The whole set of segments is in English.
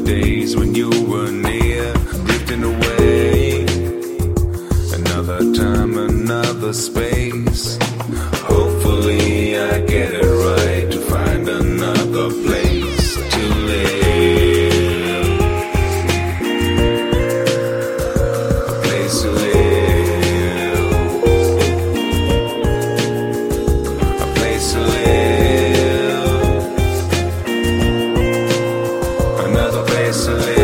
days when you were near, drifting away. Another time, another space. Hopefully I get it right to find another place to live. A place to live. A place to live. Another place to live.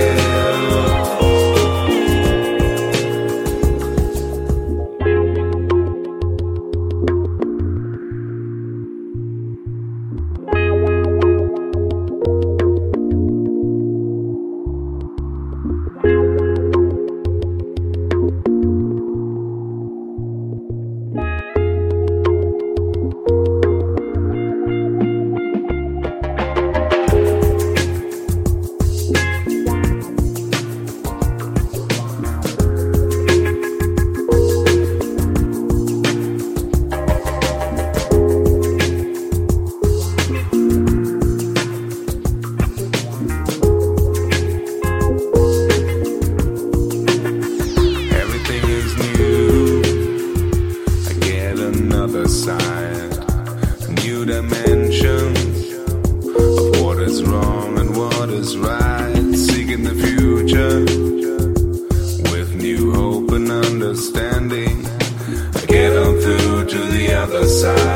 Another side, new dimensions of what is wrong and what is right. Seeking the future with new hope and understanding. I get on through to the other side.